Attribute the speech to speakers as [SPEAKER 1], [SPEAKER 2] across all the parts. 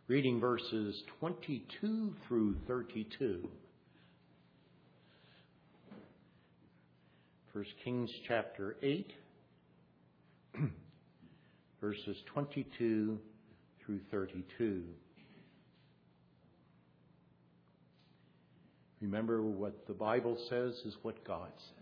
[SPEAKER 1] reading verses 22 through 32. 1 Kings chapter 8, verses 22 through 32. Remember, what the Bible says is what God says.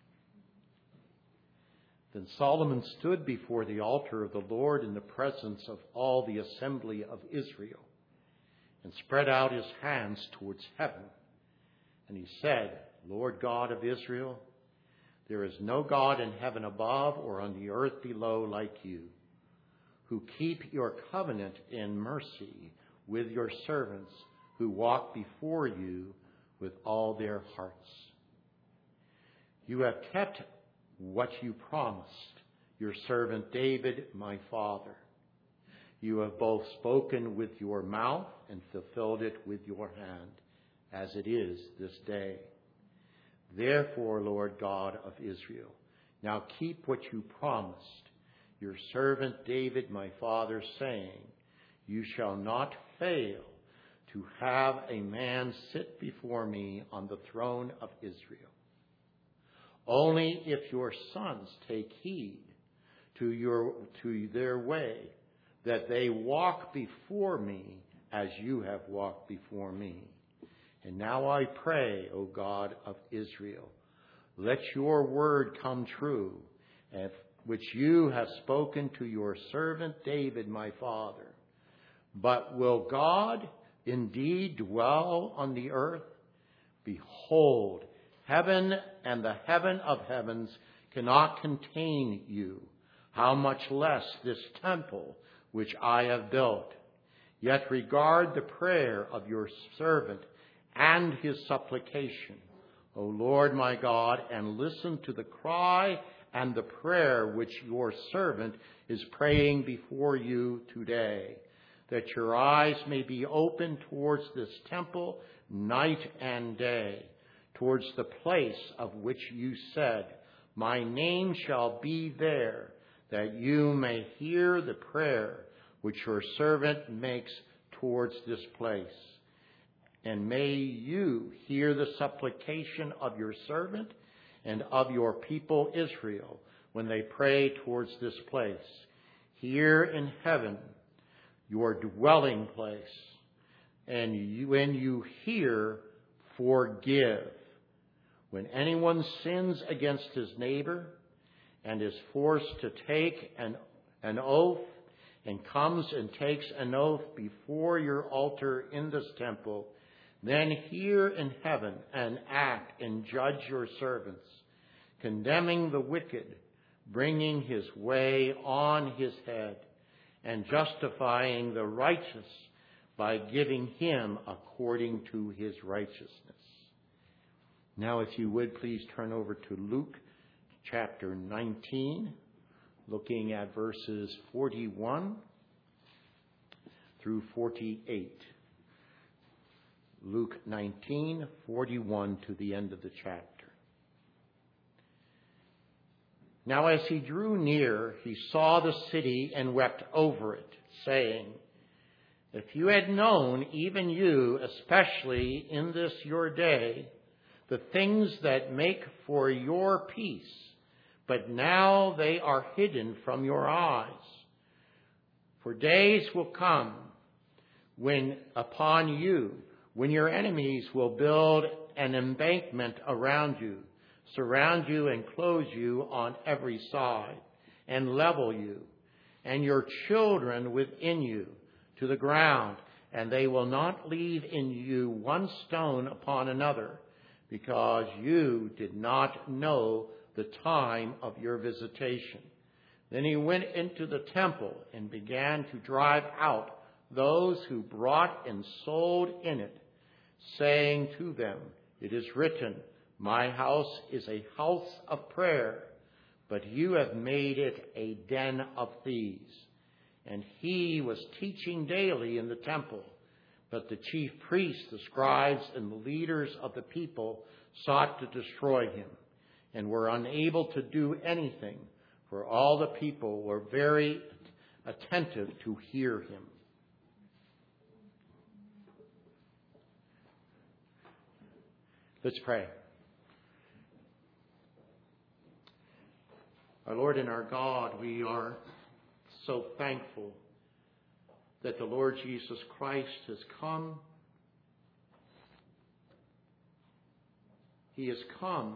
[SPEAKER 1] Then Solomon stood before the altar of the Lord in the presence of all the assembly of Israel and spread out his hands towards heaven. And he said, Lord God of Israel, there is no God in heaven above or on the earth below like you, who keep your covenant in mercy with your servants who walk before you with all their hearts. You have kept what you promised your servant David, my father. You have both spoken with your mouth and fulfilled it with your hand, as it is this day. Therefore, Lord God of Israel, now keep what you promised your servant David, my father, saying, you shall not fail to have a man sit before me on the throne of Israel. Only if your sons take heed to their way, that they walk before me as you have walked before me. And now I pray, O God of Israel, let your word come true, which you have spoken to your servant David, my father. But will God indeed dwell on the earth? Behold, heaven and the heaven of heavens cannot contain you, how much less this temple which I have built. Yet regard the prayer of your servant and his supplication, O Lord my God, and listen to the cry and the prayer which your servant is praying before you today, that your eyes may be open towards this temple night and day, towards the place of which you said, my name shall be there, that you may hear the prayer which your servant makes towards this place. And may you hear the supplication of your servant and of your people Israel when they pray towards this place. Here in heaven, your dwelling place. And when you hear, forgive. When anyone sins against his neighbor and is forced to take an oath and comes and takes an oath before your altar in this temple, then hear in heaven and act and judge your servants, condemning the wicked, bringing his way on his head, and justifying the righteous by giving him according to his righteousness. Now, if you would, please turn over to Luke chapter 19, looking at verses 41 through 48. Luke 19, 41 to the end of the chapter. Now as he drew near, he saw the city and wept over it, saying, if you had known, even you, especially in this your day, the things that make for your peace, but now they are hidden from your eyes. For days will come when your enemies will build an embankment around you, surround you and close you on every side, and level you, and your children within you to the ground, and they will not leave in you one stone upon another, because you did not know the time of your visitation. Then he went into the temple and began to drive out those who brought and sold in it, saying to them, it is written, my house is a house of prayer, but you have made it a den of thieves. And he was teaching daily in the temple. But the chief priests, the scribes, and the leaders of the people sought to destroy him, and were unable to do anything, for all the people were very attentive to hear him. Let's pray. Our Lord and our God, we are so thankful that the Lord Jesus Christ has come. He has come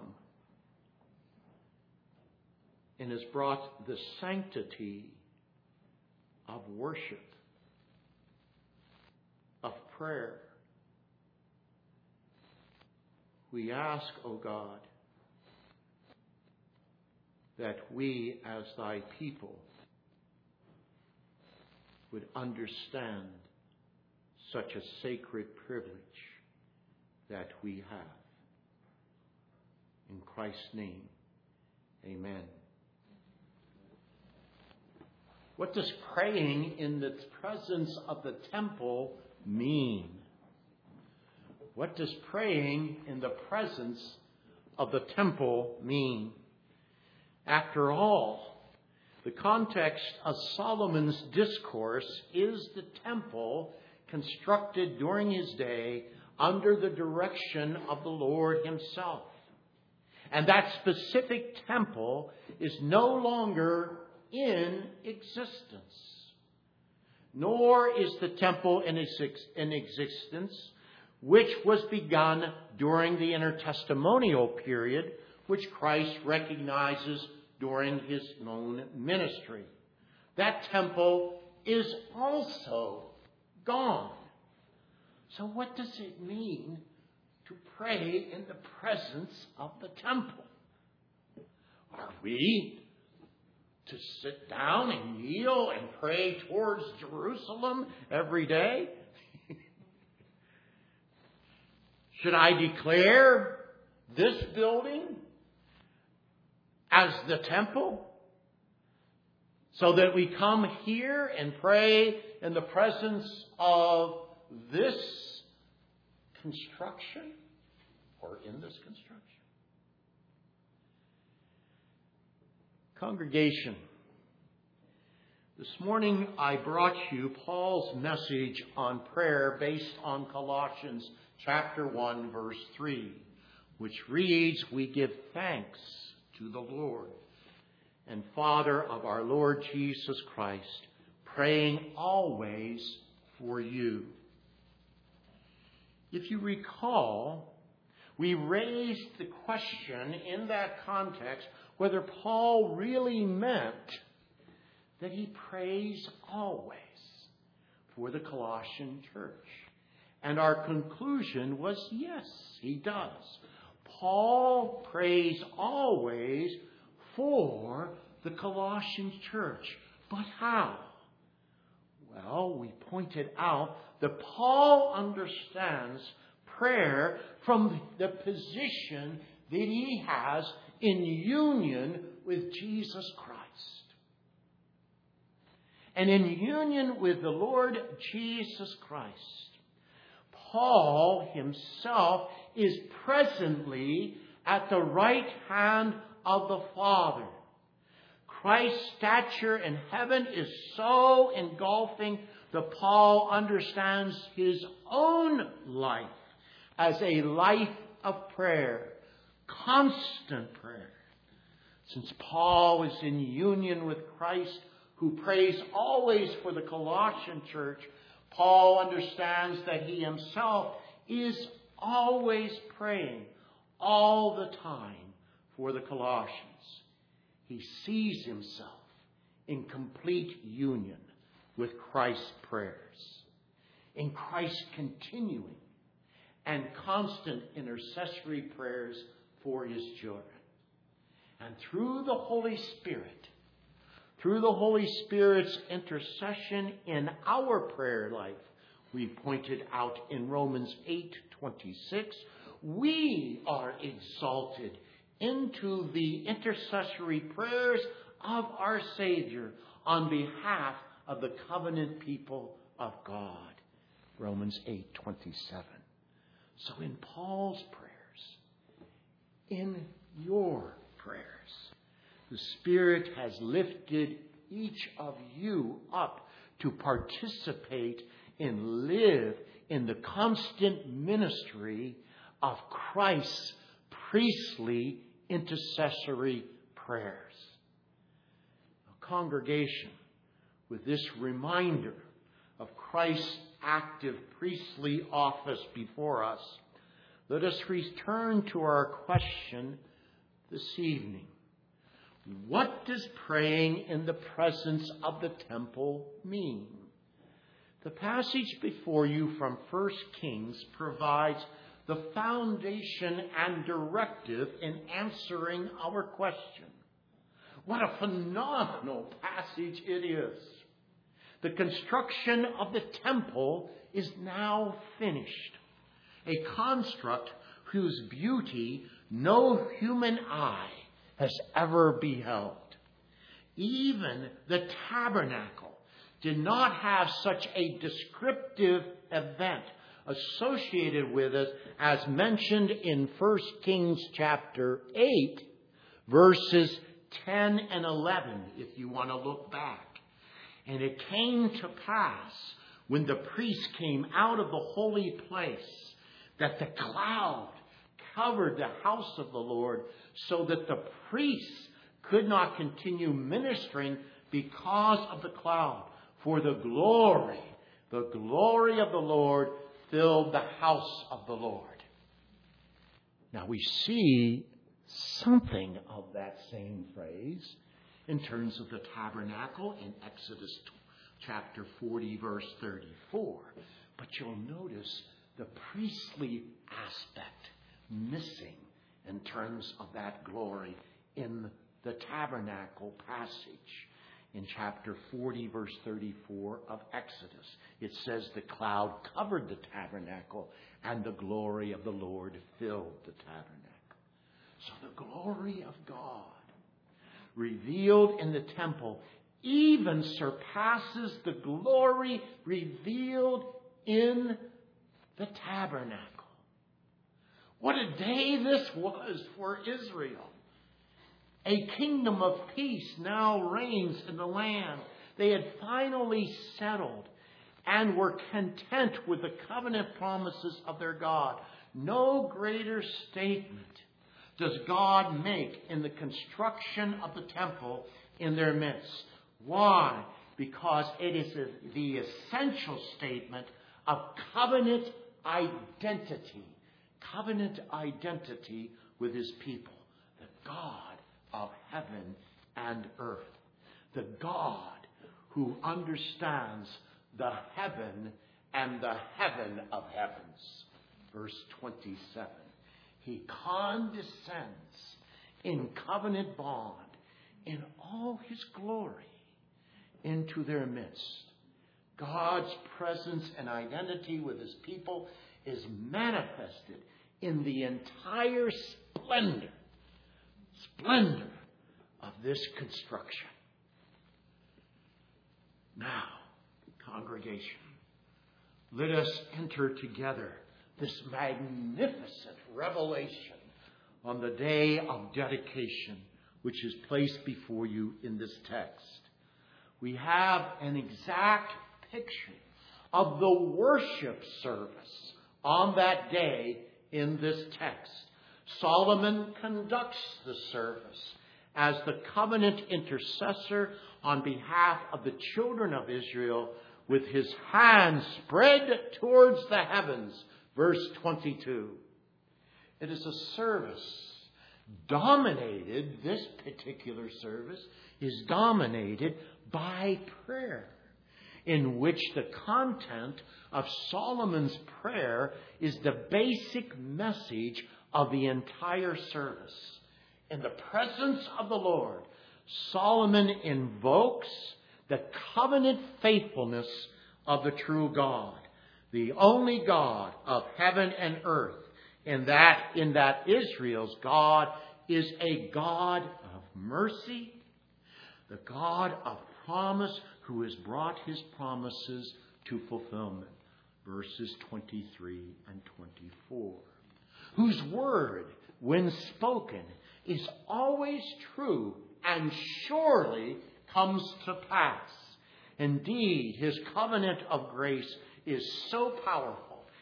[SPEAKER 1] and has brought the sanctity of worship, of prayer. We ask, O God, that we as thy people would understand such a sacred privilege that we have. In Christ's name, amen. What does praying in the presence of the temple mean? What does praying in the presence of the temple mean? After all, the context of Solomon's discourse is the temple constructed during his day under the direction of the Lord himself. And that specific temple is no longer in existence. Nor is the temple in existence which was begun during the intertestamental period, which Christ recognizes during his own ministry. That temple is also gone. So what does it mean to pray in the presence of the temple? Are we to sit down and kneel and pray towards Jerusalem every day? Should I declare this building as the temple so that we come here and pray in the presence of this construction or in this construction? Congregation, this morning I brought you Paul's message on prayer based on Colossians chapter 1, verse 3, which reads, "We give thanks to the Lord and Father of our Lord Jesus Christ, praying always for you." If you recall, we raised the question in that context whether Paul really meant that he prays always for the Colossian church. And our conclusion was yes, he does. Paul prays always for the Colossian church. But how? Well, we pointed out that Paul understands prayer from the position that he has in union with Jesus Christ. And in union with the Lord Jesus Christ, Paul himself is presently at the right hand of the Father. Christ's stature in heaven is so engulfing that Paul understands his own life as a life of prayer, constant prayer. Since Paul is in union with Christ, who prays always for the Colossian church, Paul understands that he himself is always praying all the time for the Colossians. He sees himself in complete union with Christ's prayers, in Christ's continuing and constant intercessory prayers for his children. And through the Holy Spirit, through the Holy Spirit's intercession in our prayer life, we pointed out in Romans 8:26, we are exalted into the intercessory prayers of our Savior on behalf of the covenant people of God. Romans 8:27. So in Paul's prayers, in your prayers, the Spirit has lifted each of you up to participate and live in the constant ministry of Christ's priestly intercessory prayers. A congregation, with this reminder of Christ's active priestly office before us, let us return to our question this evening. What does praying in the presence of the temple mean? The passage before you from 1 Kings provides the foundation and directive in answering our question. What a phenomenal passage it is. The construction of the temple is now finished, a construct whose beauty no human eye has ever beheld. Even the tabernacle did not have such a descriptive event associated with it as mentioned in 1 Kings chapter 8, verses 10 and 11, if you want to look back. And it came to pass, when the priest came out of the holy place, that the cloud covered the house of the Lord, so that the priests could not continue ministering because of the cloud. For the glory of the Lord filled the house of the Lord. Now we see something of that same phrase in terms of the tabernacle in Exodus chapter 40, verse 34. But you'll notice the priestly aspect missing in terms of that glory in the tabernacle passage. In chapter 40, verse 34 of Exodus, it says the cloud covered the tabernacle and the glory of the Lord filled the tabernacle. So the glory of God revealed in the temple even surpasses the glory revealed in the tabernacle. What a day this was for Israel. A kingdom of peace now reigns in the land. They had finally settled and were content with the covenant promises of their God. No greater statement does God make in the construction of the temple in their midst. Why? Because it is the essential statement of covenant identity. Covenant identity with his people. The God of heaven and earth. The God who understands the heaven and the heaven of heavens. Verse 27. He condescends in covenant bond in all his glory into their midst. God's presence and identity with his people is manifested in the entire splendor of this construction. Now, congregation, let us enter together this magnificent revelation on the day of dedication, which is placed before you in this text. We have an exact picture of the worship service on that day in this text. Solomon conducts the service as the covenant intercessor on behalf of the children of Israel with his hands spread towards the heavens. Verse 22. It is a service dominated, this particular service is dominated by prayer, in which the content of Solomon's prayer is the basic message of the entire service. In the presence of the Lord, Solomon invokes the covenant faithfulness of the true God, the only God of heaven and earth, in that Israel's God is a God of mercy, the God of promise, who has brought his promises to fulfillment. Verses 23 and 24. Whose word, when spoken, is always true and surely comes to pass. Indeed, his covenant of grace is so powerful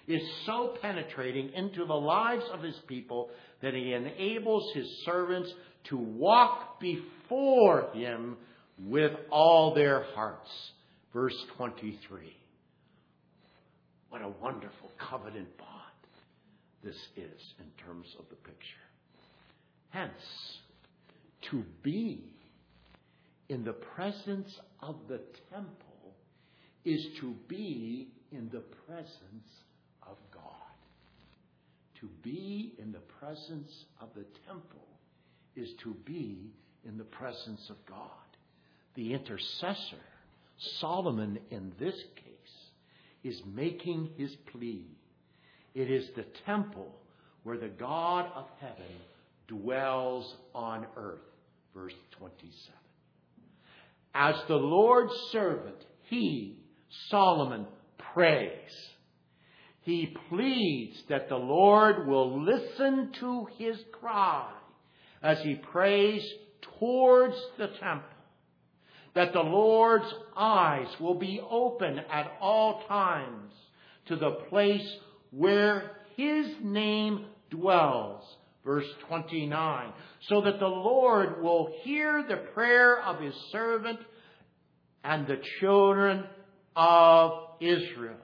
[SPEAKER 1] is so penetrating into the lives of his people that he enables his servants to walk before him with all their hearts. Verse 23. What a wonderful covenant bond this is in terms of the picture. Hence, to be in the presence of the temple is to be in the presence of God. To be in the presence of the temple is to be in the presence of God. The intercessor, Solomon in this case, is making his plea. It is the temple where the God of heaven dwells on earth. Verse 27. As the Lord's servant, he, Solomon, prays. He pleads that the Lord will listen to his cry as he prays towards the temple. That the Lord's eyes will be open at all times to the place where his name dwells. Verse 29. So that the Lord will hear the prayer of his servant and the children of Israel.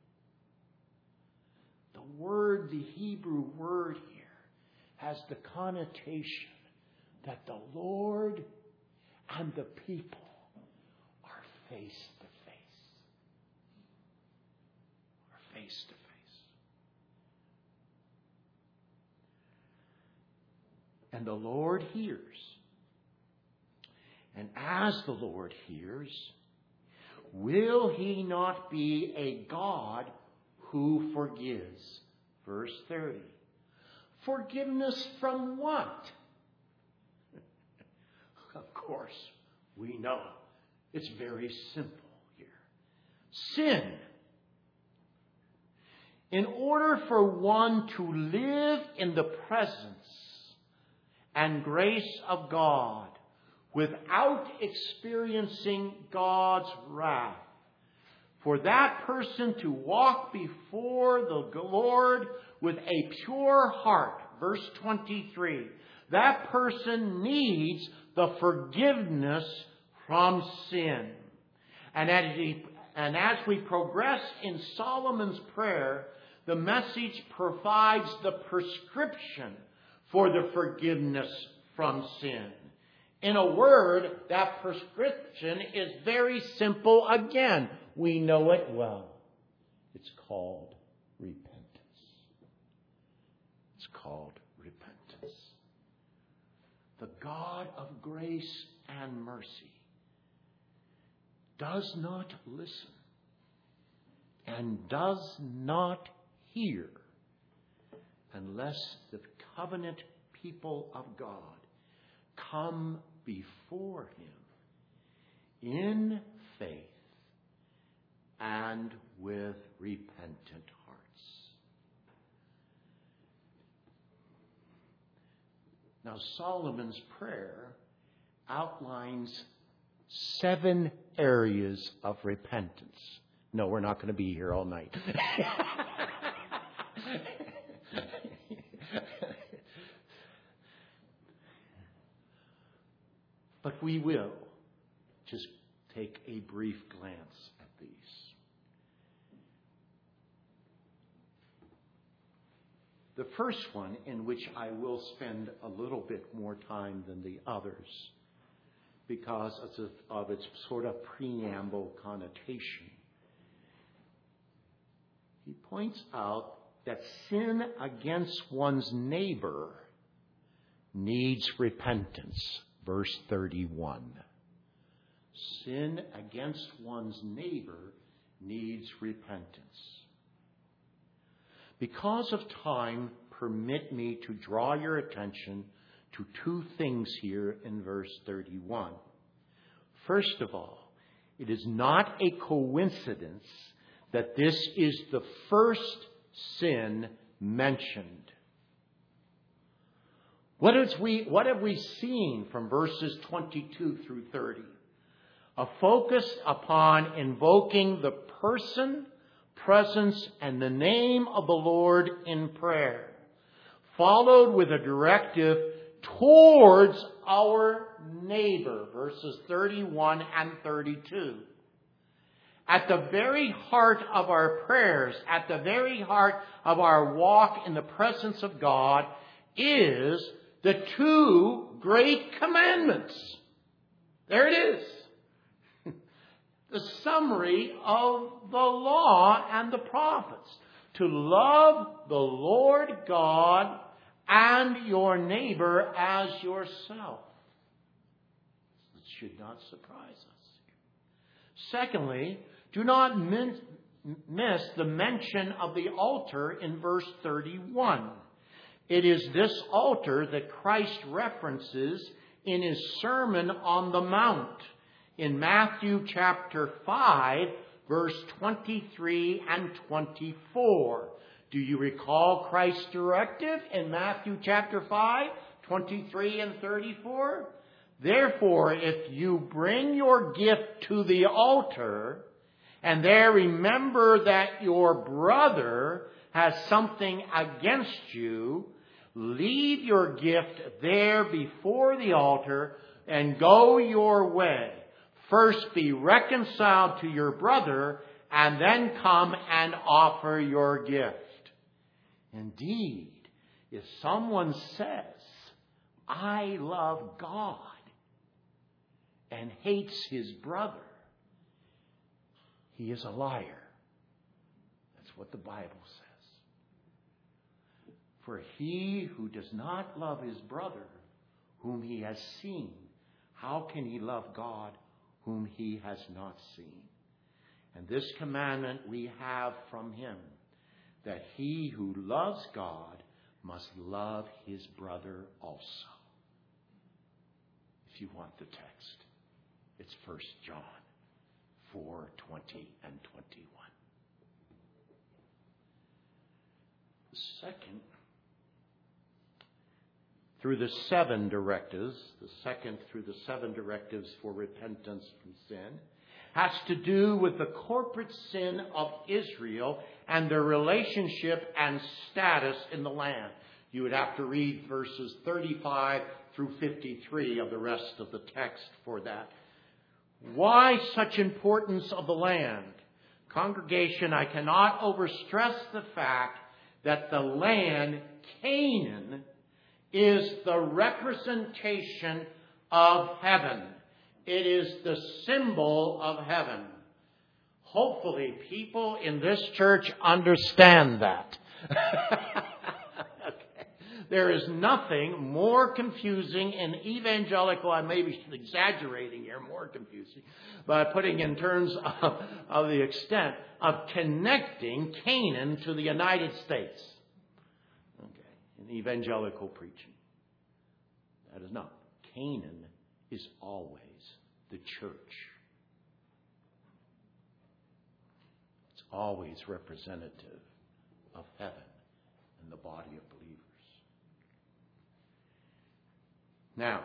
[SPEAKER 1] The Hebrew word here has the connotation that the Lord and the people are face to face. Are face to face. And the Lord hears. And as the Lord hears, will he not be a God who forgives? Verse 30. Forgiveness from what? Of course, we know it's very simple here. Sin. In order for one to live in the presence and grace of God without experiencing God's wrath, for that person to walk before the Lord with a pure heart, verse 23, that person needs the forgiveness from sin. And as we progress in Solomon's prayer, the message provides the prescription for the forgiveness from sin. In a word, that prescription is very simple again. We know it well. It's called repentance. It's called repentance. The God of grace and mercy does not listen and does not hear unless the covenant people of God come before him in faith and with repentant hearts. Now, Solomon's prayer outlines 7 areas of repentance. No, we're not going to be here all night. But we will just take a brief glance at these. The first one, in which I will spend a little bit more time than the others, because of its sort of preamble connotation. He points out that sin against one's neighbor needs repentance. Verse 31. Sin against one's neighbor needs repentance. Because of time, permit me to draw your attention to 2 things here in verse 31. First of all, it is not a coincidence that this is the first sin mentioned. What have we seen from verses 22 through 30? A focus upon invoking the person, presence, and the name of the Lord in prayer, followed with a directive towards our neighbor, verses 31 and 32. At the very heart of our prayers, at the very heart of our walk in the presence of God, is the two great commandments. There it is. The summary of the law and the prophets. To love the Lord God and your neighbor as yourself. It should not surprise us. Secondly, do not miss the mention of the altar in verse 31. It is this altar that Christ references in his Sermon on the Mount in Matthew chapter 5, verse 23 and 24. Do you recall Christ's directive in Matthew chapter 5, 23 and 34? Therefore, if you bring your gift to the altar, and there remember that your brother has something against you, leave your gift there before the altar and go your way. First be reconciled to your brother, and then come and offer your gift. Indeed, if someone says, I love God, and hates his brother, he is a liar. That's what the Bible says. For he who does not love his brother, whom he has seen, how can he love God, whom he has not seen? And this commandment we have from him, that he who loves God must love his brother also. If you want the text, it's 1 John 4, 20 and 21. Second, through the seven directives for repentance from sin, has to do with the corporate sin of Israel and their relationship and status in the land. You would have to read verses 35 through 53 of the rest of the text for that. Why such importance of the land? Congregation, I cannot overstress the fact that the land, Canaan, is the representation of heaven. It is the symbol of heaven. Hopefully, people in this church understand that. Okay. There is nothing more confusing and evangelical, I may be exaggerating here, more confusing, but putting in terms of the extent of connecting Canaan to the United States. Okay, in evangelical preaching. That is not. Canaan is always the church. It's always representative of heaven and the body of believers. Now,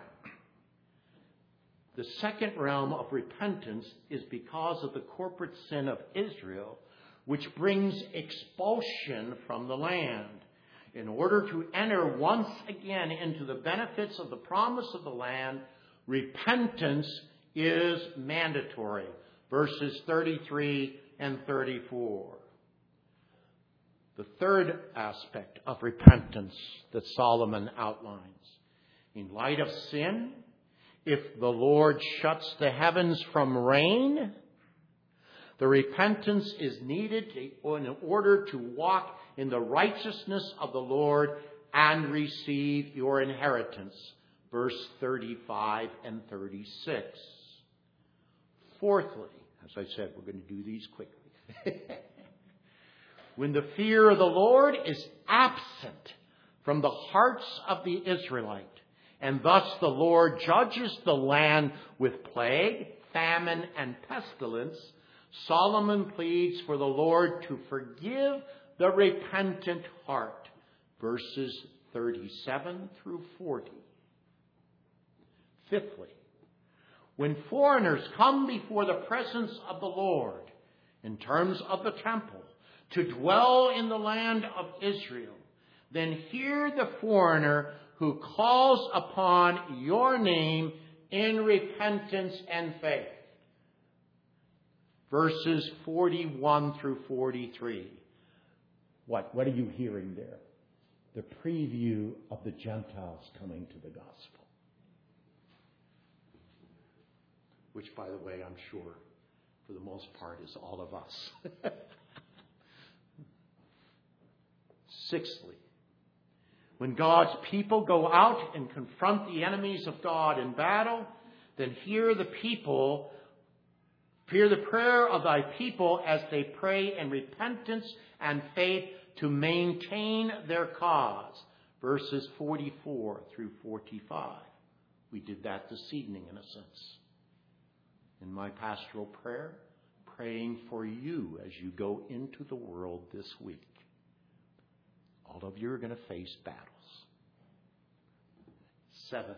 [SPEAKER 1] the second realm of repentance is because of the corporate sin of Israel, which brings expulsion from the land. In order to enter once again into the benefits of the promise of the land, repentance is mandatory. Verses 33 and 34. The third aspect of repentance that Solomon outlines. In light of sin, if the Lord shuts the heavens from rain, the repentance is needed in order to walk in the righteousness of the Lord and receive your inheritance. Verse 35 and 36. Fourthly, as I said, we're going to do these quickly. When the fear of the Lord is absent from the hearts of the Israelite, and thus the Lord judges the land with plague, famine, and pestilence, Solomon pleads for the Lord to forgive the repentant heart. Verses 37 through 40. Fifthly, when foreigners come before the presence of the Lord, in terms of the temple, to dwell in the land of Israel, then hear the foreigner who calls upon your name in repentance and faith. Verses 41 through 43. What are you hearing there? The preview of the Gentiles coming to the gospel. Which, by the way, I'm sure, for the most part, is all of us. Sixthly, when God's people go out and confront the enemies of God in battle, then hear the prayer of thy people as they pray in repentance and faith to maintain their cause. Verses 44 through 45. We did that this evening, in a sense. In my pastoral prayer, praying for you as you go into the world this week. All of you are going to face battles. Seventhly,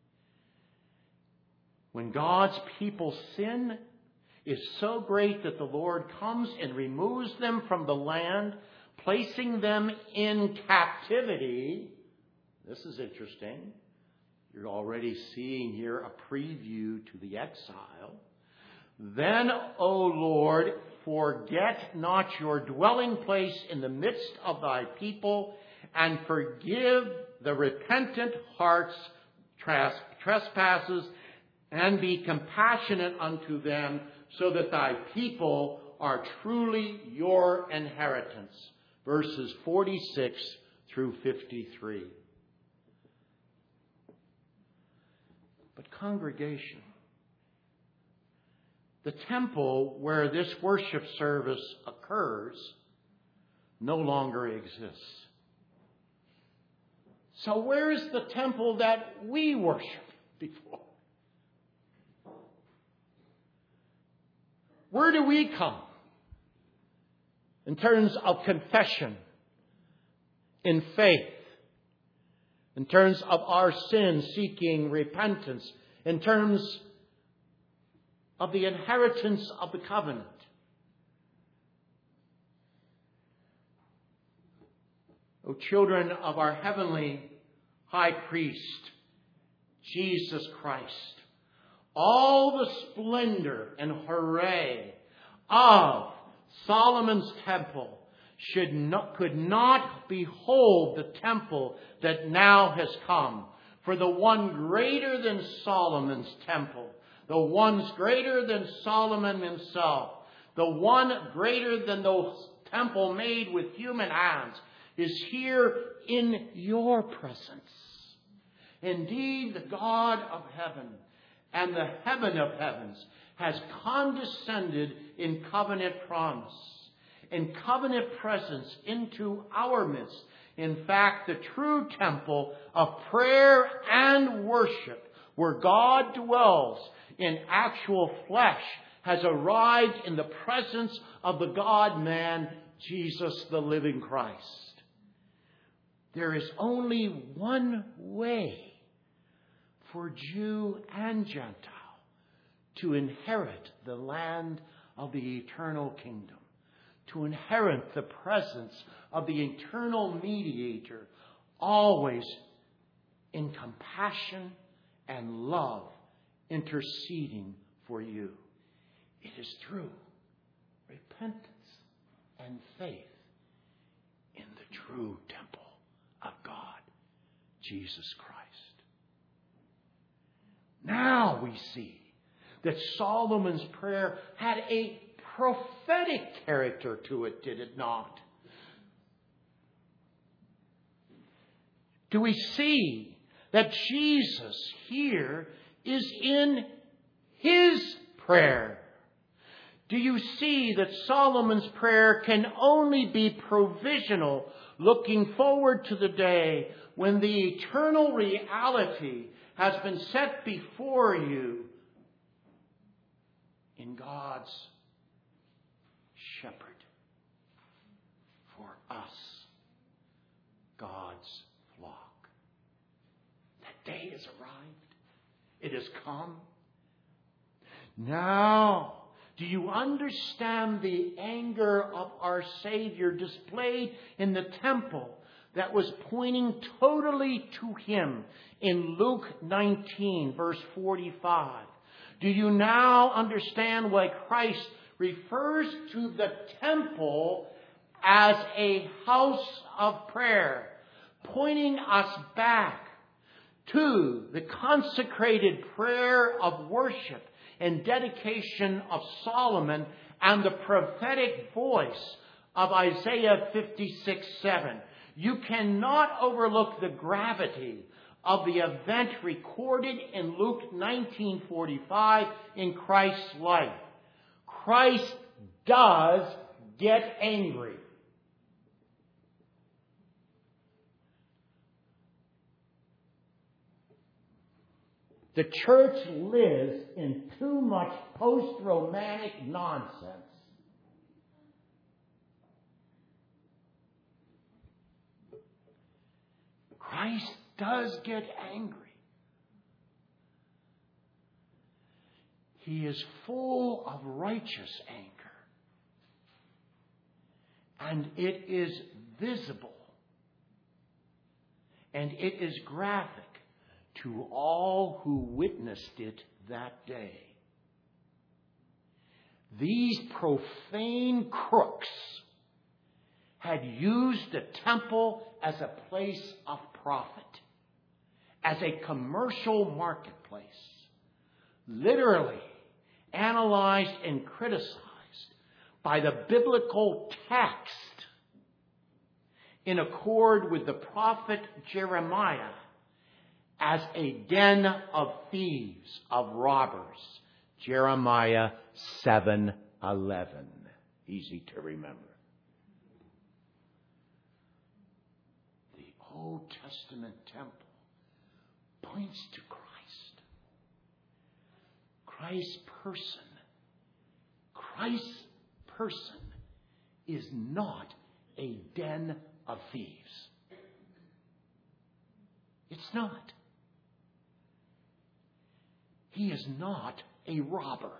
[SPEAKER 1] when God's people's sin is so great that the Lord comes and removes them from the land, placing them in captivity. This is interesting. You're already seeing here a preview to the exile. Then, O Lord, forget not your dwelling place in the midst of thy people, and forgive the repentant heart's trespasses, and be compassionate unto them, so that thy people are truly your inheritance. Verses 46 through 53. But congregation, the temple where this worship service occurs no longer exists. So where's the temple that we worship before? Where do we come in terms of confession, in faith, in terms of our sin seeking repentance, in terms of the inheritance of the covenant? O children of our heavenly high priest, Jesus Christ, all the splendor and hooray of Solomon's temple could not behold the temple that now has come. For the one greater than Solomon's temple, the one greater than Solomon himself, the one greater than the temple made with human hands, is here in your presence. Indeed, the God of heaven and the heaven of heavens has condescended in covenant promise, in covenant presence into our midst. In fact, the true temple of prayer and worship, where God dwells in actual flesh, has arrived in the presence of the God-man, Jesus, the living Christ. There is only one way for Jew and Gentile to inherit the land of the eternal kingdom, to inherit the presence of the eternal mediator, always in compassion and love, interceding for you. It is through repentance and faith in the true temple of God, Jesus Christ. Now we see that Solomon's prayer had a prophetic character to it, did it not? Do we see that Jesus here is in his prayer? Do you see that Solomon's prayer can only be provisional, looking forward to the day when the eternal reality has been set before you in God's shepherd for us, God's flock? That day has arrived. It has come. Now, Do you understand the anger of our Savior displayed in the temple that was pointing totally to Him in Luke 19, verse 45? Do you now understand why Christ refers to the temple as a house of prayer, pointing us back to the consecrated prayer of worship and dedication of Solomon and the prophetic voice of Isaiah 56:7? You cannot overlook the gravity of the event recorded in Luke 19:45 in Christ's life. Christ does get angry. The church lives in too much post-romantic nonsense. Christ does get angry. He is full of righteous anger. And it is visible. And it is graphic to all who witnessed it that day. These profane crooks had used the temple as a place of profit, as a commercial marketplace, literally analyzed and criticized by the biblical text in accord with the prophet Jeremiah as a den of thieves, of robbers. Jeremiah 7:11. Easy to remember. The Old Testament temple points to Christ. Christ's person is not a den of thieves. It's not. He is not a robber.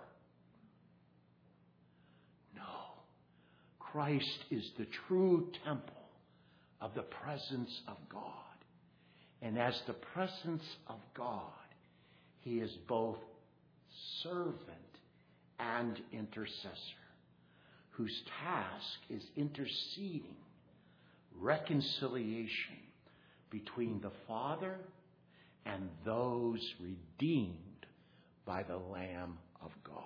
[SPEAKER 1] No. Christ is the true temple of the presence of God. And as the presence of God, He is both servant and intercessor, whose task is interceding reconciliation between the Father and those redeemed by the Lamb of God.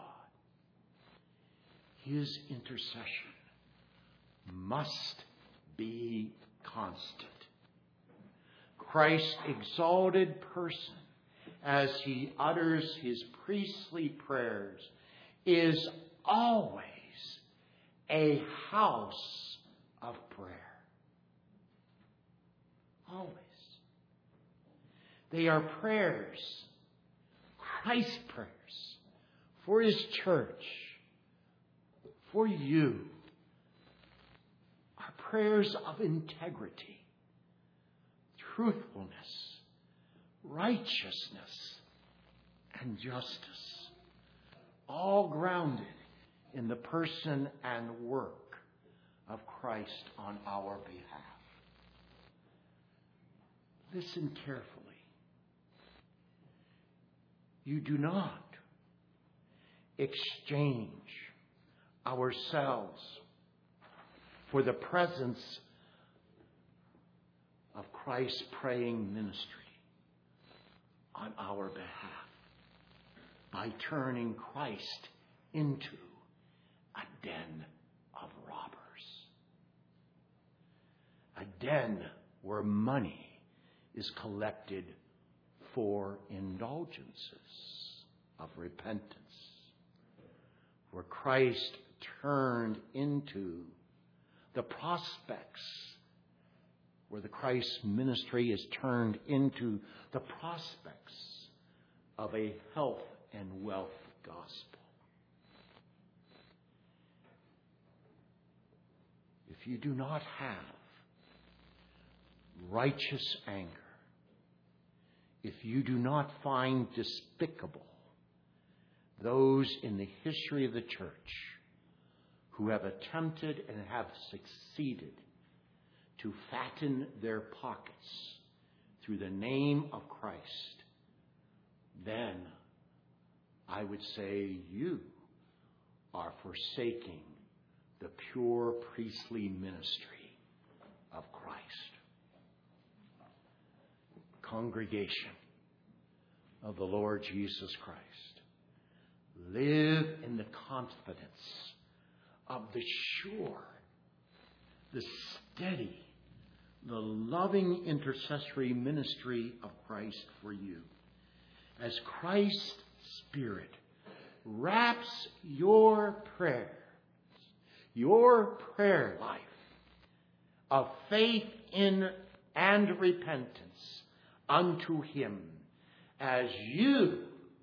[SPEAKER 1] His intercession must be constant. Christ's exalted person, as He utters His priestly prayers, is always a house of prayer. Always. They are prayers, Christ's prayers, for His church, for you, are prayers of integrity, truthfulness, righteousness, and justice, all grounded in the person and work of Christ on our behalf. Listen carefully. You do not exchange ourselves for the presence of Christ's praying ministry on our behalf by turning Christ into a den of robbers. A den where money is collected for indulgences of repentance, where Christ turned into the prospects, where the Christ ministry is turned into the prospects of a health and wealth gospel. If you do not have righteous anger, if you do not find despicable those in the history of the church who have attempted and have succeeded to fatten their pockets through the name of Christ, then I would say you are forsaking the pure priestly ministry of Christ. Congregation of the Lord Jesus Christ, live in the confidence of the sure, the steady, the loving intercessory ministry of Christ for you, as Christ's Spirit wraps your prayers, your prayer life of faith in and repentance unto Him, as you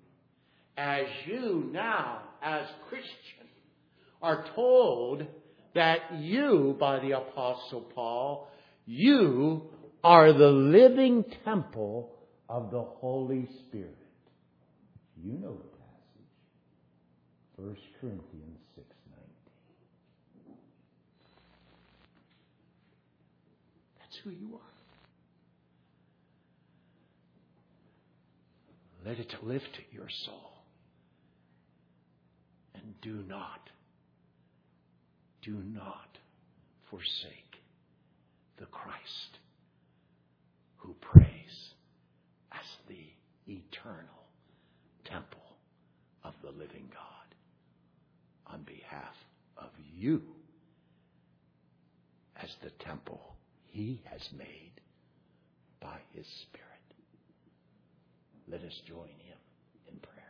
[SPEAKER 1] now, as Christian, are told that you, by the Apostle Paul, you are the living temple of the Holy Spirit. You know the passage. 1 Corinthians 6:19. That's who you are. Let it lift your soul. And do not forsake the Christ who prays as the eternal temple of the living God on behalf of you as the temple He has made by His Spirit. Let us join Him in prayer.